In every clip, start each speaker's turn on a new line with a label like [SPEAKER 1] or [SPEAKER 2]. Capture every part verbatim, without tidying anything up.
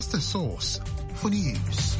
[SPEAKER 1] the source for news.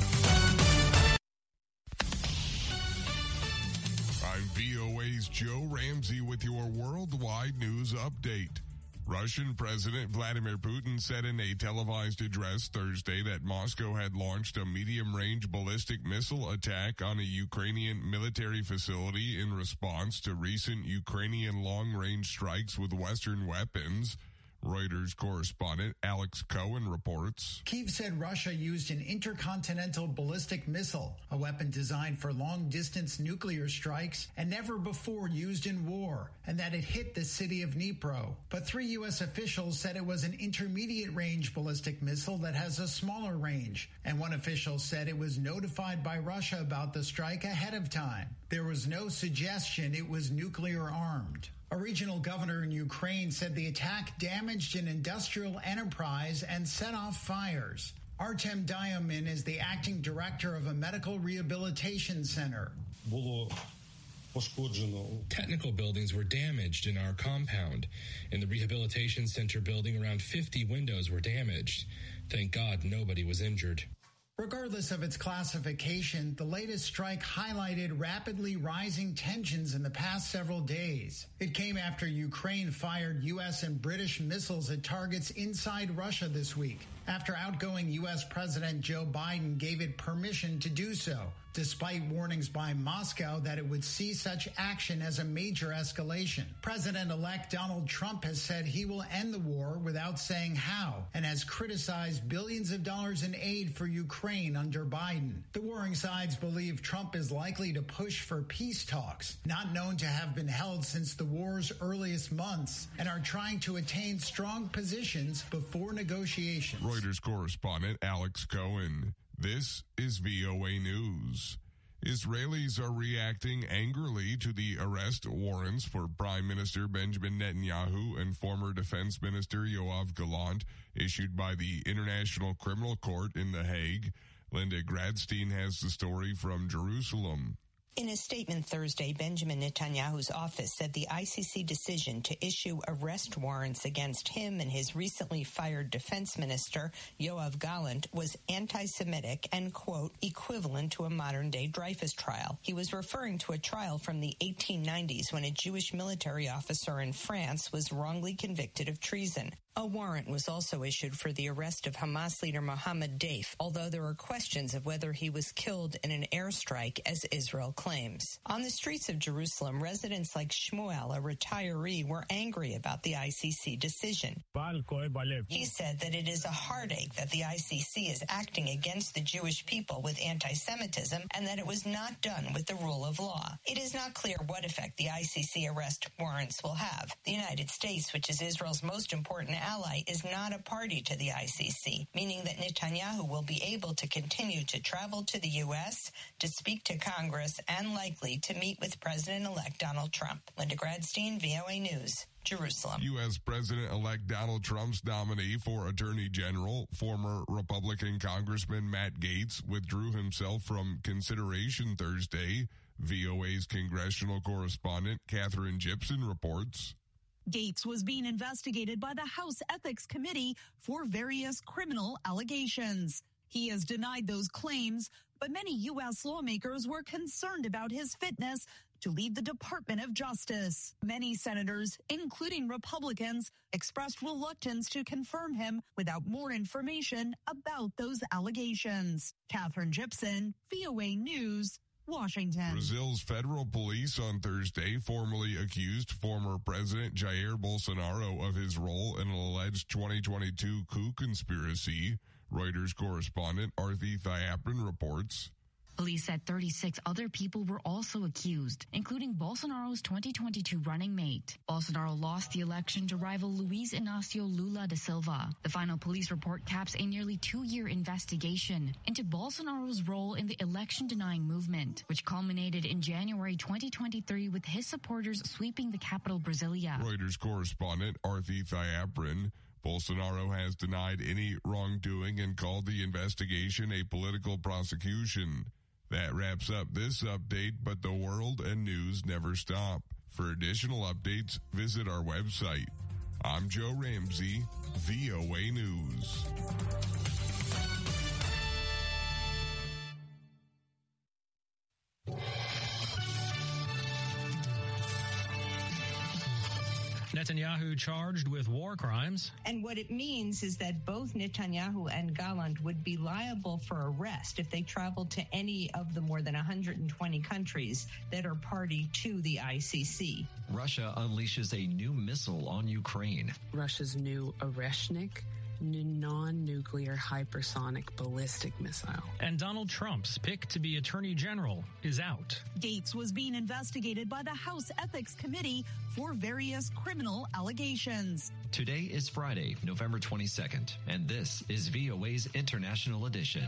[SPEAKER 2] I'm V O A's Joe Ramsey with your worldwide news update. Russian President Vladimir Putin said in a televised address Thursday that Moscow had launched a medium-range ballistic missile attack on a Ukrainian military facility in response to recent Ukrainian long-range strikes with Western weapons. Reuters correspondent Alex Cohen reports.
[SPEAKER 3] Kyiv said Russia used an intercontinental ballistic missile, a weapon designed for long-distance nuclear strikes and never before used in war, and that it hit the city of Dnipro. But three U S officials said it was an intermediate-range ballistic missile that has a smaller range, and one official said it was notified by Russia about the strike ahead of time. There was no suggestion it was nuclear-armed. A regional governor in Ukraine said the attack damaged an industrial enterprise and set off fires. Artem Diamin is the acting director of a medical rehabilitation center.
[SPEAKER 4] Technical buildings were damaged in our compound. In the rehabilitation center building, around fifty windows were damaged. Thank God nobody was injured.
[SPEAKER 3] Regardless of its classification, the latest strike highlighted rapidly rising tensions in the past several days. It came after Ukraine fired U S and British missiles at targets inside Russia this week, after outgoing U S President Joe Biden gave it permission to do so, despite warnings by Moscow that it would see such action as a major escalation. President-elect Donald Trump has said he will end the war without saying how, and has criticized billions of dollars in aid for Ukraine under Biden. The warring sides believe Trump is likely to push for peace talks, not known to have been held since the war's earliest months, and are trying to attain strong positions before negotiations.
[SPEAKER 2] Reuters correspondent Alex Cohen. This is V O A News. Israelis are reacting angrily to the arrest warrants for Prime Minister Benjamin Netanyahu and former Defense Minister Yoav Gallant issued by the International Criminal Court in The Hague. Linda Gradstein has the story from Jerusalem.
[SPEAKER 5] In a statement Thursday, Benjamin Netanyahu's office said the I C C decision to issue arrest warrants against him and his recently fired defense minister, Yoav Gallant, was anti-Semitic and, quote, equivalent to a modern-day Dreyfus trial. He was referring to a trial from the eighteen nineties when a Jewish military officer in France was wrongly convicted of treason. A warrant was also issued for the arrest of Hamas leader Mohammed Deif, although there are questions of whether he was killed in an airstrike, as Israel claims. On the streets of Jerusalem, residents like Shmuel, a retiree, were angry about the I C C decision. He said that it is a heartache that the I C C is acting against the Jewish people with anti-Semitism and that it was not done with the rule of law. It is not clear what effect the I C C arrest warrants will have. The United States, which is Israel's most important ally, is not a party to the I C C, meaning that Netanyahu will be able to continue to travel to the U S to speak to Congress and likely to meet with President-elect Donald Trump. Linda Gradstein, V O A News, Jerusalem.
[SPEAKER 2] U S President-elect Donald Trump's nominee for Attorney General, former Republican Congressman Matt Gaetz, withdrew himself from consideration Thursday. V O A's congressional correspondent Catherine Gibson reports.
[SPEAKER 6] Gaetz was being investigated by the House Ethics Committee for various criminal allegations. He has denied those claims, but many U S lawmakers were concerned about his fitness to lead the Department of Justice. Many senators, including Republicans, expressed reluctance to confirm him without more information about those allegations. Catherine Gibson, V O A News, Washington.
[SPEAKER 2] Brazil's federal police on Thursday formally accused former President Jair Bolsonaro of his role in an alleged twenty twenty-two coup conspiracy. Reuters correspondent Arthi Thiaprin reports.
[SPEAKER 7] Police said thirty-six other people were also accused, including Bolsonaro's twenty twenty-two running mate. Bolsonaro lost the election to rival Luiz Inácio Lula da Silva. The final police report caps a nearly two-year investigation into Bolsonaro's role in the election-denying movement, which culminated in January twenty twenty-three with his supporters sweeping the capital, Brasilia.
[SPEAKER 2] Reuters correspondent Arthi Thiaprin. Bolsonaro has denied any wrongdoing and called the investigation a political prosecution. That wraps up this update, but the world and news never stop. For additional updates, visit our website. I'm Joe Ramsey, V O A News.
[SPEAKER 8] Netanyahu charged with war crimes.
[SPEAKER 5] And what it means is that both Netanyahu and Gallant would be liable for arrest if they traveled to any of the more than one hundred twenty countries that are party to the I C C.
[SPEAKER 9] Russia unleashes a new missile on Ukraine.
[SPEAKER 10] Russia's new Oreshnik, new non-nuclear hypersonic ballistic missile.
[SPEAKER 8] And Donald Trump's pick to be Attorney General is out.
[SPEAKER 6] Gates was being investigated by the House Ethics Committee for various criminal allegations.
[SPEAKER 9] Today is Friday, November twenty-second, and this is V O A's International Edition.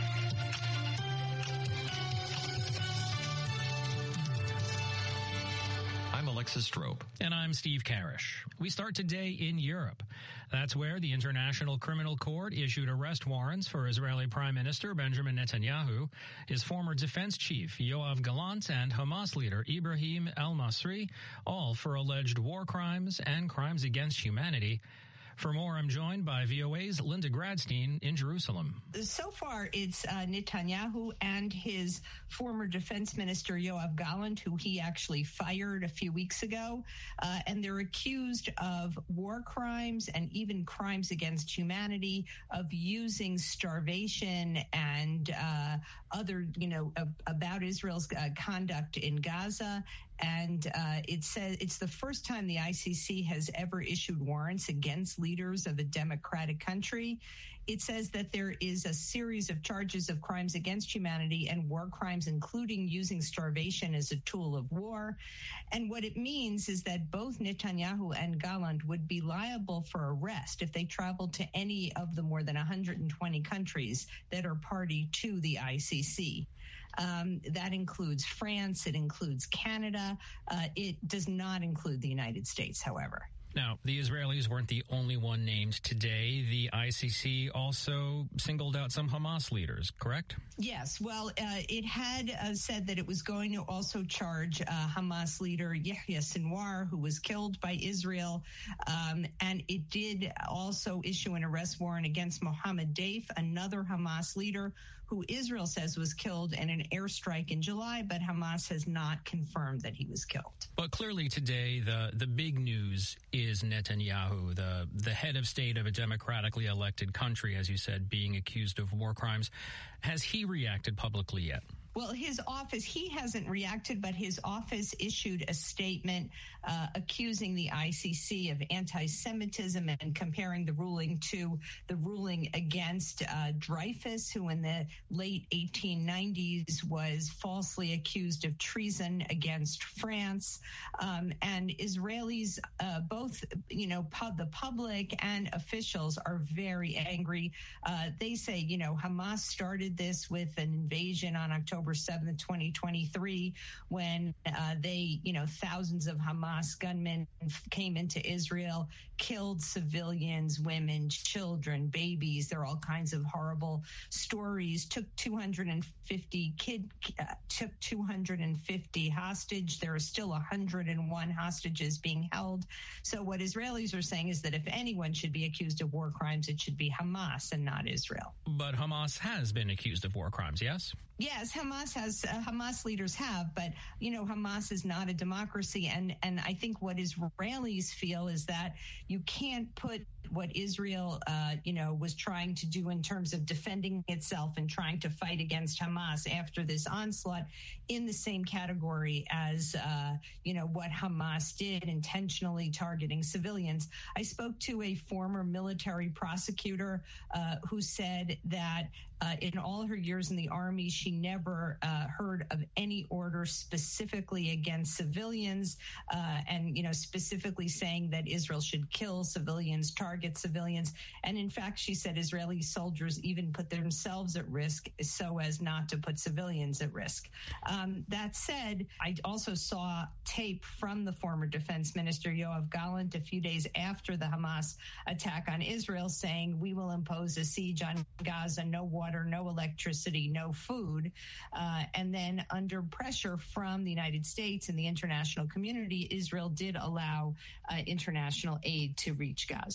[SPEAKER 9] I'm Alexis Strobe.
[SPEAKER 8] And I'm Steve Karish. We start today in Europe. That's where the International Criminal Court issued arrest warrants for Israeli Prime Minister Benjamin Netanyahu, his former defense chief Yoav Gallant, and Hamas leader Ibrahim al-Masri, all for alleged war crimes and crimes against humanity. For more, I'm joined by V O A's Linda Gradstein in Jerusalem.
[SPEAKER 5] So far, it's uh, Netanyahu and his former defense minister, Yoav Gallant, who he actually fired a few weeks ago. Uh, and they're accused of war crimes and even crimes against humanity, of using starvation and uh, other, you know, uh, about Israel's uh, conduct in Gaza. And uh, it says it's the first time the I C C has ever issued warrants against leaders of a democratic country. It says that there is a series of charges of crimes against humanity and war crimes, including using starvation as a tool of war. And what it means is that both Netanyahu and Gallant would be liable for arrest if they traveled to any of the more than one hundred twenty countries that are party to the I C C. Um, that includes France. It includes Canada. Uh, it does not include the United States, however.
[SPEAKER 8] Now, the Israelis weren't the only one named today. The I C C also singled out some Hamas leaders, correct?
[SPEAKER 5] Yes. Well, uh, it had uh, said that it was going to also charge uh, Hamas leader Yahya Sinwar, who was killed by Israel. Um, and it did also issue an arrest warrant against Mohammed Daif, another Hamas leader who Israel says was killed in an airstrike in July, but Hamas has not confirmed that he was killed.
[SPEAKER 8] But clearly today, the, the big news is Netanyahu, the, the head of state of a democratically elected country, as you said, being accused of war crimes. Has he reacted publicly yet?
[SPEAKER 5] Well, his office, he hasn't reacted, but his office issued a statement uh, accusing the I C C of anti-Semitism and comparing the ruling to the ruling against uh, Dreyfus, who in the late eighteen nineties was falsely accused of treason against France. Um, and Israelis, uh, both, you know, pub, the public and officials are very angry. Uh, they say, you know, Hamas started this with an invasion on October seventh, twenty twenty-three, when uh, they, you know, thousands of Hamas gunmen came into Israel, killed civilians, women, children, babies. There are all kinds of horrible stories. Took two hundred fifty kid, uh, took two hundred fifty hostage. There are still one hundred one hostages being held. So what Israelis are saying is that if anyone should be accused of war crimes, it should be Hamas and not Israel.
[SPEAKER 8] But Hamas has been accused of war crimes, yes?
[SPEAKER 5] Yes, Hamas has, uh, Hamas leaders have, but, you know, Hamas is not a democracy. And, and I think what Israelis feel is that you can't put what Israel, uh, you know, was trying to do in terms of defending itself and trying to fight against Hamas after this onslaught in the same category as, uh, you know, what Hamas did, intentionally targeting civilians. I spoke to a former military prosecutor uh, who said that Uh, in all her years in the Army, she never uh, heard of any order specifically against civilians uh, and, you know, specifically saying that Israel should kill civilians, target civilians. And in fact, she said Israeli soldiers even put themselves at risk so as not to put civilians at risk. Um, that said, I also saw tape from the former defense minister, Yoav Gallant, a few days after the Hamas attack on Israel, saying we will impose a siege on Gaza, no water, no electricity, no food. Uh, and then under pressure from the United States and the international community, Israel did allow uh, international aid to reach Gaza.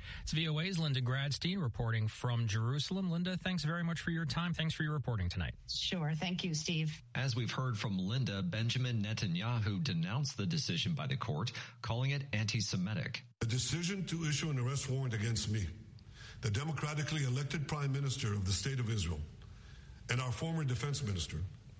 [SPEAKER 8] It's V O A's Linda Gradstein reporting from Jerusalem. Linda, thanks very much for your time. Thanks for your reporting tonight.
[SPEAKER 5] Sure. Thank you, Steve.
[SPEAKER 9] As we've heard from Linda, Benjamin Netanyahu denounced the decision by the court, calling it anti-Semitic.
[SPEAKER 11] The decision to issue an arrest warrant against me, the democratically elected prime minister of the state of Israel, and our former defense minister,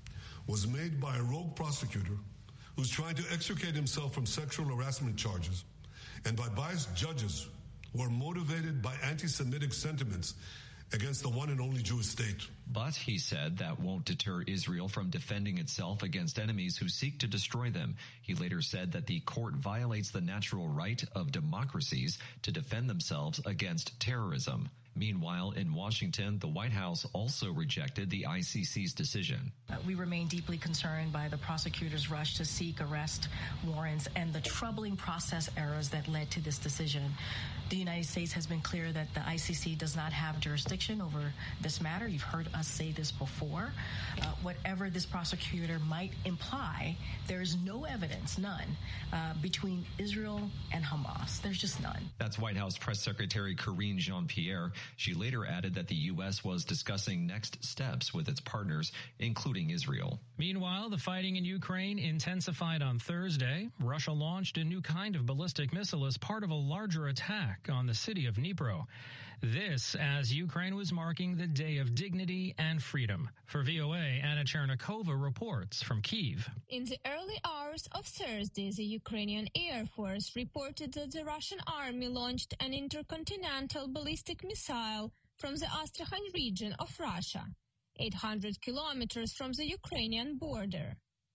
[SPEAKER 11] was made by a rogue prosecutor who's trying to extricate himself from sexual harassment charges, and by biased judges who are motivated by anti-Semitic sentiments against the one and only Jewish state.
[SPEAKER 9] But he said that won't deter Israel from defending itself against enemies who seek to destroy them. He later said that the court violates the natural right of democracies to defend themselves against terrorism. Meanwhile, in Washington, the White House also rejected the I C C's decision.
[SPEAKER 12] Uh, we remain deeply concerned by the prosecutor's rush to seek arrest warrants and the troubling process errors that led to this decision. The United States has been clear that the I C C does not have jurisdiction over this matter. You've heard us say this before. Uh, whatever this prosecutor might imply, there is no evidence, none, uh, between Israel and Hamas. There's just none.
[SPEAKER 9] That's White House Press Secretary Karine Jean-Pierre. She later added that the U S was discussing next steps with its partners, including Israel.
[SPEAKER 8] Meanwhile, the fighting in Ukraine intensified on Thursday. Russia launched a new kind of ballistic missile as part of a larger attack on the city of Dnipro. This as Ukraine was marking the Day of Dignity and Freedom. For V O A, Anna Chernikova reports from Kyiv.
[SPEAKER 13] In the early hours of Thursday, the Ukrainian Air Force reported that the Russian army launched an intercontinental ballistic missile from the Astrakhan region of Russia, eight hundred kilometers from the Ukrainian border.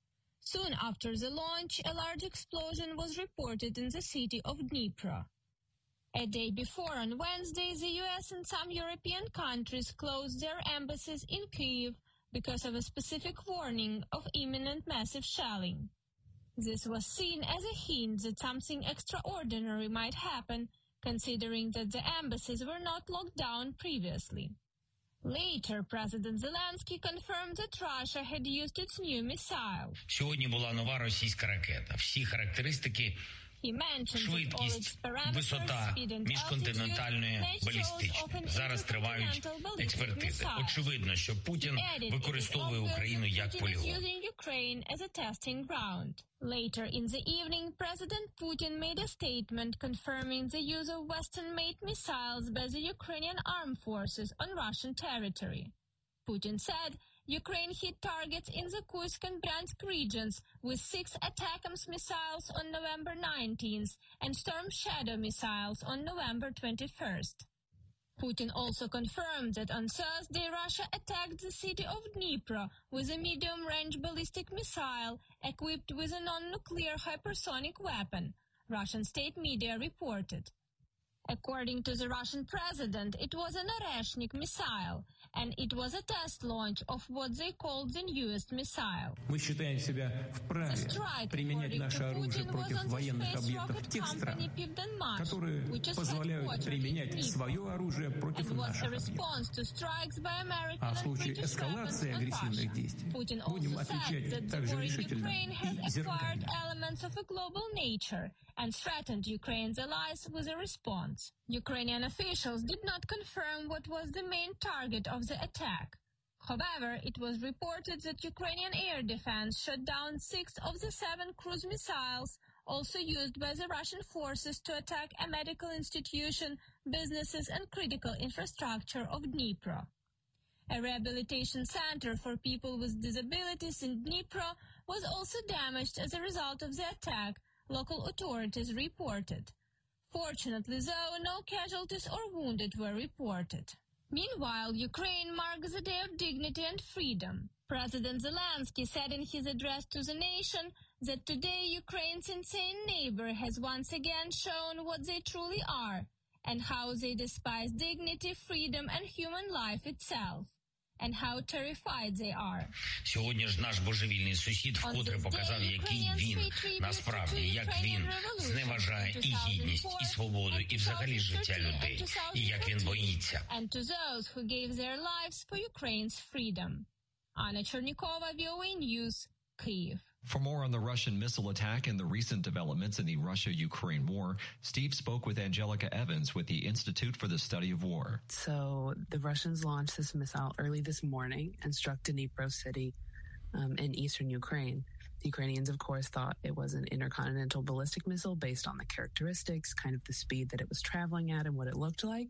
[SPEAKER 13] Soon after the launch, a large explosion was reported in the city of Dnipro. A day before, on Wednesday, the U S and some European countries closed their embassies in Kyiv because of a specific warning of imminent massive shelling. This was seen as a hint that something extraordinary might happen, considering that the embassies were not locked down previously. Later, President Zelensky confirmed that Russia had used its new missile.
[SPEAKER 14] Сьогодні була нова російська ракета. Всі характеристики швидкість, висота міжконтинентальної балістичної. Зараз тривають експертизи. Очевидно, що Путін використовує Україну як полігон.
[SPEAKER 13] Later in the evening, President Putin made a statement confirming the use of Western-made missiles by the Ukrainian armed forces on Russian territory. Putin said Ukraine hit targets in the Kursk and Bryansk regions with six ATACMS missiles on November nineteenth and Storm Shadow missiles on November twenty-first. Putin also confirmed that on Thursday Russia attacked the city of Dnipro with a medium-range ballistic missile equipped with a non-nuclear hypersonic weapon, Russian state media reported. According to the Russian president, it was an Oreshnik missile, and it was a test launch of what they called the newest missile.
[SPEAKER 15] Мы считаем себя вправе применять наше оружие против военных объектов тех стран, которые позволяют применять свое оружие против наших объектов. А в случае эскалации агрессивных действий будем отвечать также решительно и зеркально.
[SPEAKER 13] And threatened Ukraine's allies with a response. Ukrainian officials did not confirm what was the main target of the attack. However, it was reported that Ukrainian air defense shot down six of the seven cruise missiles also used by the Russian forces to attack a medical institution, businesses, and critical infrastructure of Dnipro. A rehabilitation center for people with disabilities in Dnipro was also damaged as a result of the attack, local authorities reported. Fortunately, though, no casualties or wounded were reported. Meanwhile, Ukraine marks the Day of Dignity and Freedom. President Zelensky said in his address to the nation that today Ukraine's insane neighbor has once again shown what they truly are and how they despise dignity, freedom, and human life itself. And how terrified they are.
[SPEAKER 14] Сьогодні ж наш божевільний сусід вкотре показав, який він насправді, як він зневажає і гідність, і свободу, і взагалі життя людей, і як він боїться.
[SPEAKER 13] And to those who gave their lives for Ukraine's freedom. Anna Chernikova, V O A News, Kyiv.
[SPEAKER 9] For more on the Russian missile attack and the recent developments in the Russia-Ukraine war, Steve spoke with Angelica Evans with the Institute for the Study of War.
[SPEAKER 10] So the Russians launched this missile early this morning and struck Dnipro city um, in eastern Ukraine. The Ukrainians, of course, thought it was an intercontinental ballistic missile based on the characteristics, kind of the speed that it was traveling at and what it looked like.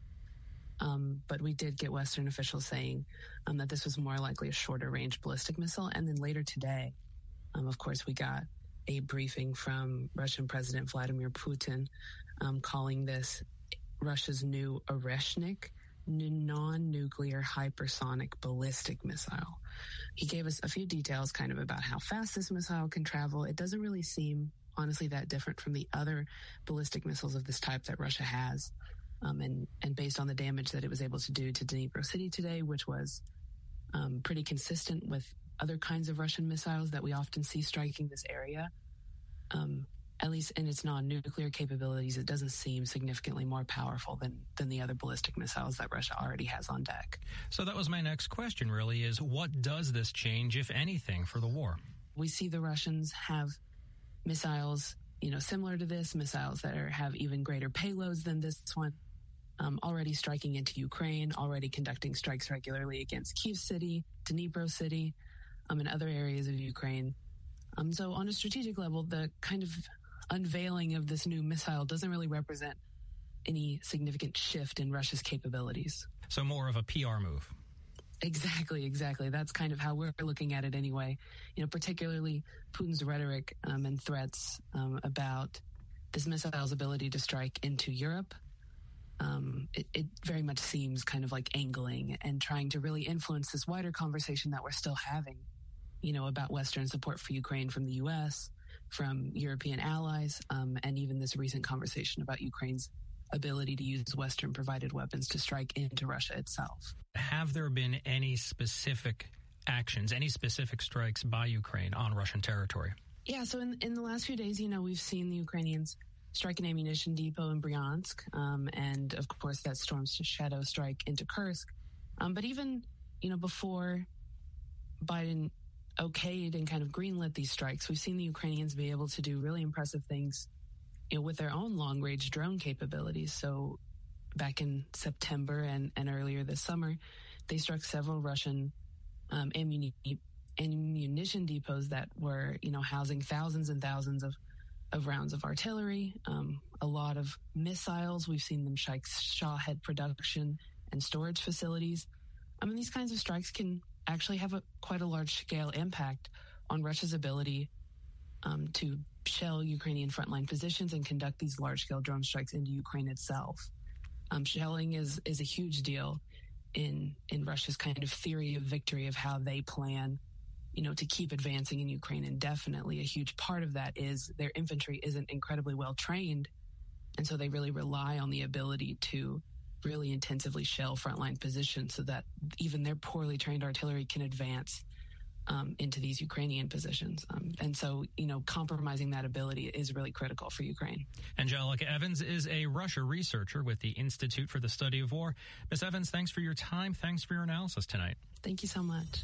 [SPEAKER 10] Um, but we did get Western officials saying um, that this was more likely a shorter range ballistic missile. And then later today, um, of course, we got a briefing from Russian President Vladimir Putin um, calling this Russia's new Oreshnik non-nuclear hypersonic ballistic missile. He gave us a few details kind of about how fast this missile can travel. It doesn't really seem, honestly, that different from the other ballistic missiles of this type that Russia has. Um, and, and based on the damage that it was able to do to Dnipro city today, which was um, pretty consistent with other kinds of Russian missiles that we often see striking this area, um, at least in its non-nuclear capabilities, it doesn't seem significantly more powerful than, than the other ballistic missiles that Russia already has on deck.
[SPEAKER 8] So that was my next question, really, is what does this change, if anything, for the war?
[SPEAKER 10] We see the Russians have missiles, you know, similar to this, missiles that are, have even greater payloads than this one, um, already striking into Ukraine, already conducting strikes regularly against Kyiv City, Dnipro City, um, and other areas of Ukraine. Um, so on a strategic level, the kind of unveiling of this new missile doesn't really represent any significant shift in Russia's capabilities.
[SPEAKER 8] So more of a P R move.
[SPEAKER 10] Exactly, exactly. That's kind of how we're looking at it anyway. You know, particularly Putin's rhetoric um, and threats um, about this missile's ability to strike into Europe. Um, it, it very much seems kind of like angling and trying to really influence this wider conversation that we're still having, you know, about Western support for Ukraine from the U S, from European allies, um, and even this recent conversation about Ukraine's ability to use Western-provided weapons to strike into Russia itself.
[SPEAKER 8] Have there been any specific actions, any specific strikes by Ukraine on Russian territory?
[SPEAKER 10] Yeah, so in, in the last few days, you know, we've seen the Ukrainians strike an ammunition depot in Bryansk, um, and of course that Storm Shadow strike into Kursk. Um, but even, you know, before Biden okayed and kind of greenlit these strikes, we've seen the Ukrainians be able to do really impressive things, you know, with their own long-range drone capabilities. So back in September and, and earlier this summer, they struck several Russian um, ammuni- ammunition depots that were, you know, housing thousands and thousands of, of rounds of artillery, um, a lot of missiles. We've seen them strike Shawhead production and storage facilities. I mean, these kinds of strikes can actually have a quite a large-scale impact on Russia's ability um, to shell Ukrainian frontline positions and conduct these large-scale drone strikes into Ukraine itself. Um, shelling is is a huge deal in in Russia's kind of theory of victory, of how they plan, you know, to keep advancing in Ukraine indefinitely. A huge part of that is their infantry isn't incredibly well trained, and so they really rely on the ability to really intensively shell frontline positions so that even their poorly trained artillery can advance um, into these Ukrainian positions. Um, and so, you know, compromising that ability is really critical for Ukraine.
[SPEAKER 8] Angelica Evans is a Russia researcher with the Institute for the Study of War. Miz Evans, thanks for your time. Thanks for your analysis tonight.
[SPEAKER 10] Thank you so much.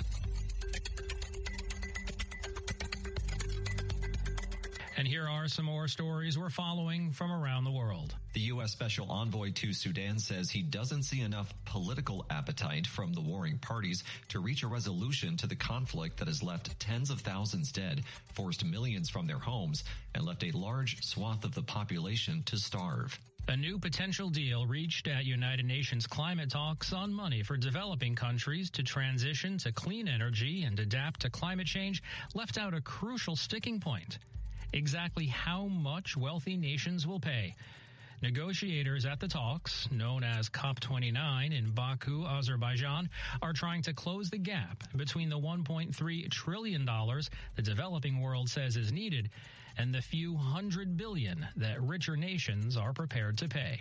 [SPEAKER 8] And here are some more stories we're following from around the world.
[SPEAKER 9] The U S Special Envoy to Sudan says he doesn't see enough political appetite from the warring parties to reach a resolution to the conflict that has left tens of thousands dead, forced millions from their homes, and left a large swath of the population to starve.
[SPEAKER 8] A new potential deal reached at United Nations climate talks on money for developing countries to transition to clean energy and adapt to climate change left out a crucial sticking point. Exactly how much wealthy nations will pay. Negotiators at the talks, known as COP twenty-nine in Baku, Azerbaijan, are trying to close the gap between the one point three trillion dollars the developing world says is needed and the few hundred billion that richer nations are prepared to pay.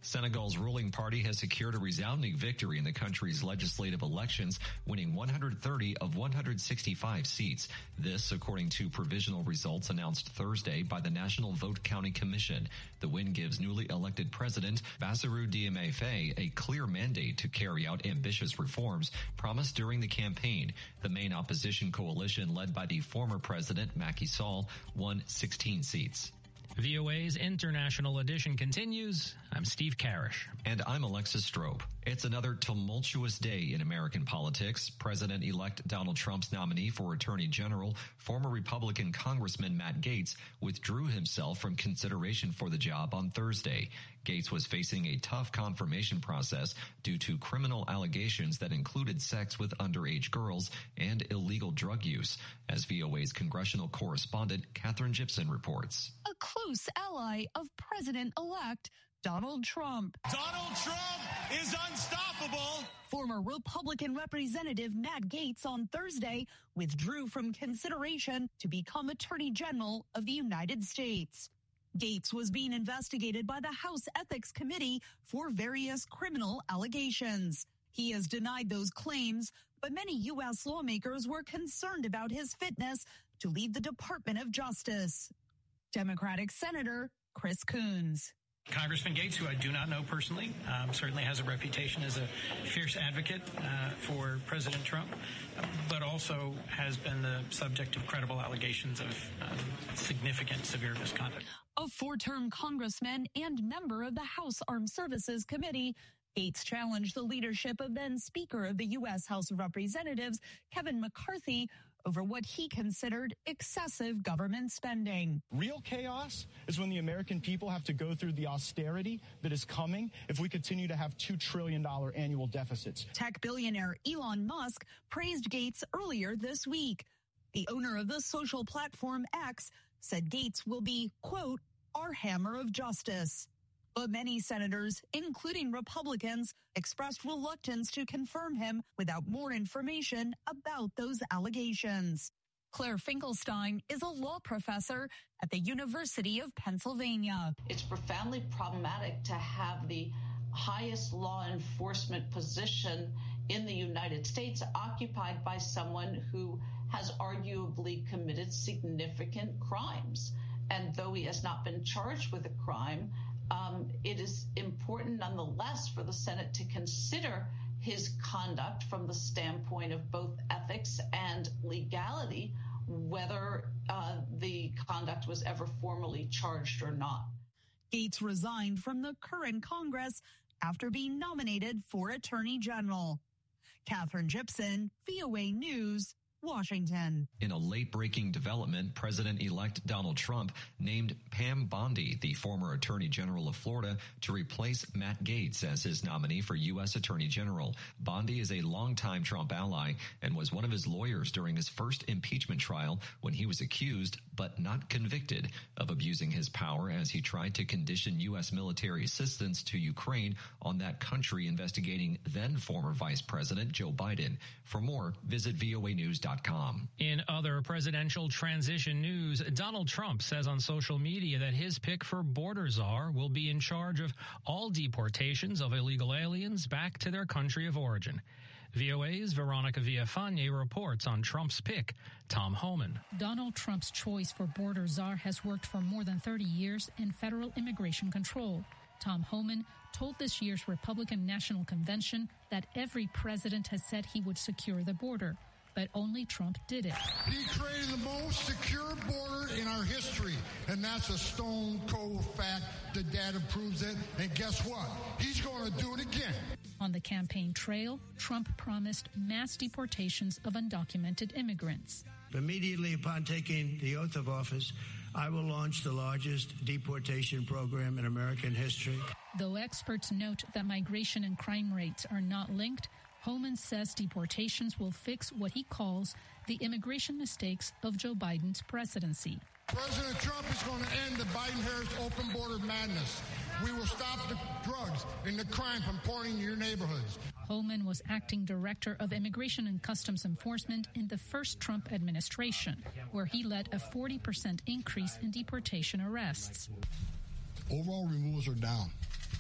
[SPEAKER 9] Senegal's ruling party has secured a resounding victory in the country's legislative elections, winning one hundred thirty of one hundred sixty-five seats. This, according to provisional results announced Thursday by the National Vote Counting Commission. The win gives newly elected President Bassirou Diomaye Faye a clear mandate to carry out ambitious reforms promised during the campaign. The main opposition coalition, led by the former president Macky Sall, won sixteen seats.
[SPEAKER 8] V O A's International Edition continues. I'm Steve Karish.
[SPEAKER 9] And I'm Alexis Strobe. It's another tumultuous day in American politics. President-elect Donald Trump's nominee for Attorney General, former Republican Congressman Matt Gaetz, withdrew himself from consideration for the job on Thursday. Gaetz was facing a tough confirmation process due to criminal allegations that included sex with underage girls and illegal drug use. As V O A's congressional correspondent Katherine Gibson reports.
[SPEAKER 6] A close ally of President-elect Donald Trump.
[SPEAKER 16] Donald Trump is unstoppable.
[SPEAKER 6] Former Republican Representative Matt Gaetz on Thursday withdrew from consideration to become Attorney General of the United States. Gaetz was being investigated by the House Ethics Committee for various criminal allegations. He has denied those claims, but many U S lawmakers were concerned about his fitness to lead the Department of Justice. Democratic Senator Chris Coons.
[SPEAKER 17] Congressman Gaetz, who I do not know personally, um, certainly has a reputation as a fierce advocate uh, for President Trump, but also has been the subject of credible allegations of um, significant, severe misconduct.
[SPEAKER 6] A four-term congressman and member of the House Armed Services Committee, Gaetz challenged the leadership of then Speaker of the U S House of Representatives, Kevin McCarthy, over what he considered excessive government spending.
[SPEAKER 18] Real chaos is when the American people have to go through the austerity that is coming if we continue to have two trillion dollars annual deficits.
[SPEAKER 6] Tech billionaire Elon Musk praised Gaetz earlier this week. The owner of the social platform X said Gaetz will be, quote, our hammer of justice. But many senators, including Republicans, expressed reluctance to confirm him without more information about those allegations. Claire Finkelstein is a law professor at the University of Pennsylvania.
[SPEAKER 19] It's profoundly problematic to have the highest law enforcement position in the United States occupied by someone who has arguably committed significant crimes. And though he has not been charged with a crime, Um, it is important nonetheless for the Senate to consider his conduct from the standpoint of both ethics and legality, whether uh, the conduct was ever formally charged or not.
[SPEAKER 6] Gaetz resigned from the current Congress after being nominated for Attorney General. Katherine Gibson, V O A News, Washington.
[SPEAKER 9] In a late-breaking development, President-elect Donald Trump named Pam Bondi, the former Attorney General of Florida, to replace Matt Gaetz as his nominee for U S Attorney General. Bondi is a longtime Trump ally and was one of his lawyers during his first impeachment trial when he was accused, but not convicted, of abusing his power as he tried to condition U S military assistance to Ukraine on that country investigating then-former Vice President Joe Biden. For more, visit V O A news dot com.
[SPEAKER 8] In other presidential transition news, Donald Trump says on social media that his pick for border czar will be in charge of all deportations of illegal aliens back to their country of origin. V O A's Veronica Villafane reports on Trump's pick. Tom Homan.
[SPEAKER 20] Donald Trump's choice for border czar has worked for more than thirty years in federal immigration control. Tom Homan told this year's Republican National Convention that every president has said he would secure the border, but only Trump did it.
[SPEAKER 21] He created the most secure border in our history, and that's a stone cold fact. The data proves it, and guess what? He's going to do it again.
[SPEAKER 20] On the campaign trail, Trump promised mass deportations of undocumented immigrants.
[SPEAKER 22] Immediately upon taking the oath of office, I will launch the largest deportation program in American history.
[SPEAKER 20] Though experts note that migration and crime rates are not linked, Homan says deportations will fix what he calls the immigration mistakes of Joe Biden's presidency.
[SPEAKER 21] President Trump is going to end the Biden-Harris open border madness. We will stop the drugs and the crime from pouring into your neighborhoods.
[SPEAKER 20] Homan was acting director of Immigration and Customs Enforcement in the first Trump administration, where he led a forty percent increase in deportation arrests.
[SPEAKER 21] Overall removals are down.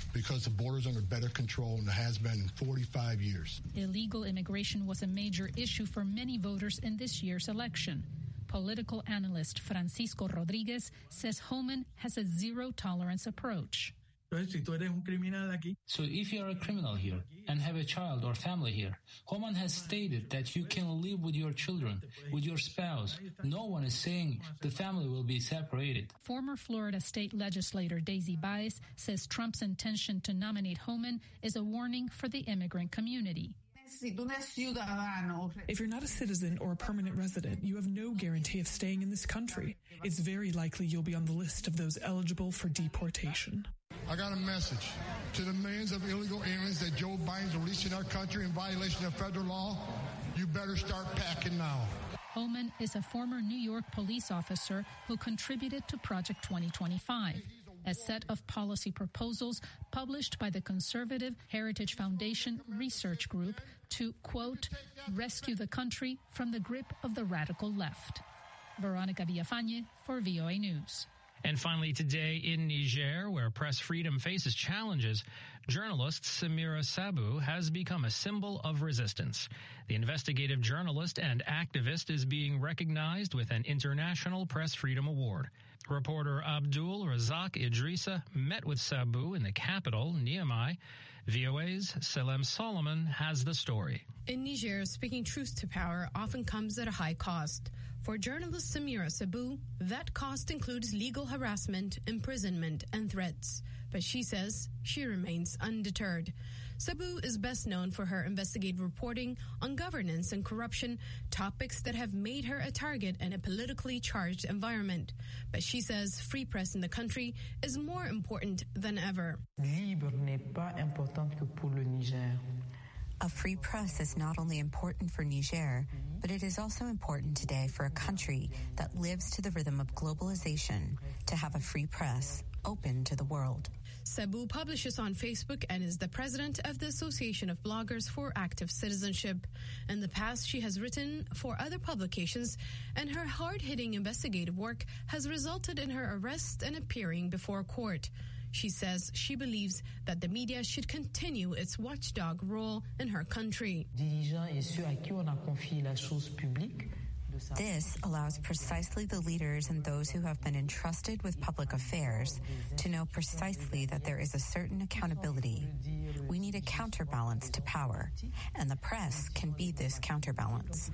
[SPEAKER 21] because the border's under better control than it has been in forty-five years.
[SPEAKER 20] Illegal immigration was a major issue for many voters in this year's election. Political analyst Francisco Rodriguez says Homan has a zero-tolerance approach.
[SPEAKER 1] So if you are a criminal here and have a child or family here, Homan has stated that you can live with your children, with your spouse. No one is saying the family will be separated.
[SPEAKER 20] Former Florida state legislator Daisy Baez says Trump's intention to nominate Homan is a warning for the immigrant community.
[SPEAKER 4] If you're not a citizen or a permanent resident, you have no guarantee of staying in this country. It's very likely you'll be on the list of those eligible for deportation.
[SPEAKER 21] I got a message to the millions of illegal aliens that Joe Biden's releasing our country in violation of federal law. You better start packing now.
[SPEAKER 20] Homan is a former New York police officer who contributed to Project twenty twenty-five, a set of policy proposals published by the conservative Heritage Foundation Research Group to, quote, rescue the country from the grip of the radical left. Veronica Villafañe for V O A News.
[SPEAKER 8] And finally today in Niger, where press freedom faces challenges, journalist Samira Sabu has become a symbol of resistance. The investigative journalist and activist is being recognized with an International Press Freedom Award. Reporter Abdul Razak Idrissa met with Sabu in the capital, Niamey. V O A's Salem Solomon has the story.
[SPEAKER 23] In Niger, speaking truth to power often comes at a high cost. For journalist Samira Sabu, that cost includes legal harassment, imprisonment, and threats. But she says she remains undeterred. Sabu is best known for her investigative reporting on governance and corruption, topics that have made her a target in a politically charged environment. But she says free press in the country is more important than ever.
[SPEAKER 24] Libre n'est pas important que pour le Niger.
[SPEAKER 25] A free press is not only important for Niger, but it is also important today for a country that lives to the rhythm of globalization to have a free press open to the world.
[SPEAKER 23] Sabu publishes on Facebook and is the president of the Association of Bloggers for Active Citizenship. In the past, she has written for other publications, and her hard-hitting investigative work has resulted in her arrest and appearing before court. She says she believes that the media should continue its watchdog role in her country.
[SPEAKER 25] This allows precisely the leaders and those who have been entrusted with public affairs to know precisely that there is a certain accountability. We need a counterbalance to power, and the press can be this counterbalance.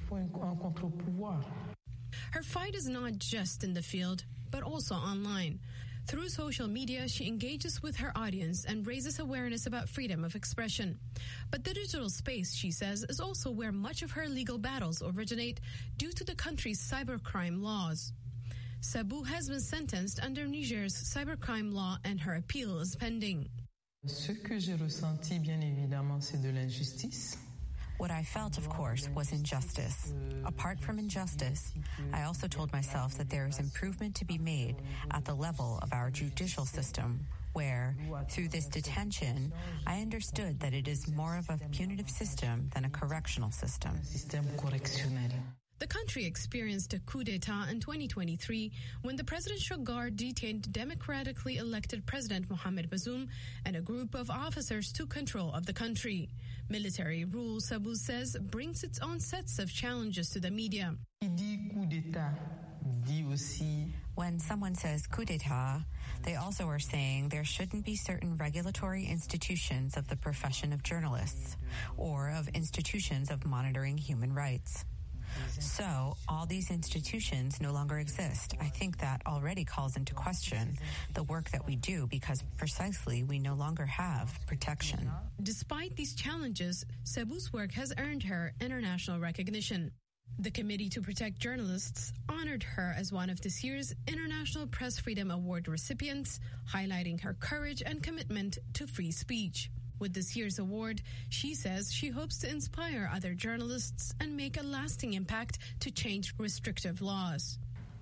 [SPEAKER 23] Her fight is not just in the field, but also online. Through social media, she engages with her audience and raises awareness about freedom of expression. But the digital space, she says, is also where much of her legal battles originate due to the country's cybercrime laws. Sabu has been sentenced under Niger's cybercrime law and her appeal is pending.
[SPEAKER 24] Ce que j'ai ressenti, bien évidemment, c'est de l'injustice.
[SPEAKER 25] What I felt, of course, was injustice. Apart from injustice, I also told myself that there is improvement to be made at the level of our judicial system, where, through this detention, I understood that it is more of a punitive system than a correctional system.
[SPEAKER 23] The country experienced a coup d'etat in twenty twenty-three when the presidential guard detained democratically elected President Mohamed Bazoum and a group of officers took control of the country. Military rule, Sabu says, brings its own sets of challenges to the media.
[SPEAKER 25] When someone says coup d'etat, they also are saying there shouldn't be certain regulatory institutions of the profession of journalists or of institutions of monitoring human rights. So, all these institutions no longer exist. I think that already calls into question the work that we do because precisely we no longer have protection.
[SPEAKER 23] Despite these challenges, Sabu's work has earned her international recognition. The Committee to Protect Journalists honored her as one of this year's International Press Freedom Award recipients, highlighting her courage and commitment to free speech. With this year's award, she says she hopes to inspire other journalists and make a lasting impact to change restrictive laws.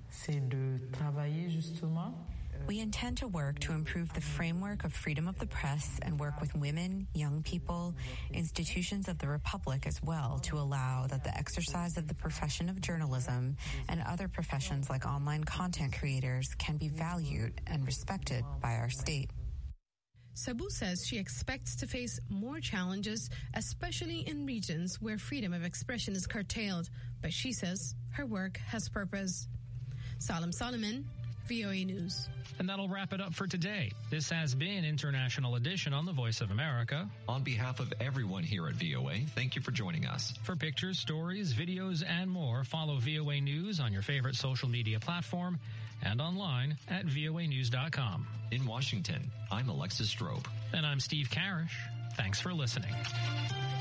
[SPEAKER 25] We intend to work to improve the framework of freedom of the press and work with women, young people, institutions of the Republic as well to allow that the exercise of the profession of journalism and other professions like online content creators can be valued and respected by our state.
[SPEAKER 23] Sabu says she expects to face more challenges, especially in regions where freedom of expression is curtailed, but she says her work has purpose. Salam Solomon, V O A News.
[SPEAKER 8] And that'll wrap it up for today. This has been International Edition on the Voice of America.
[SPEAKER 9] On behalf of everyone here at V O A, thank you for joining us.
[SPEAKER 8] For pictures, stories, videos, and more, follow V O A News on your favorite social media platform and online at V O A news dot com.
[SPEAKER 9] In Washington, I'm Alexis Strobe.
[SPEAKER 8] And I'm Steve Karish. Thanks for listening.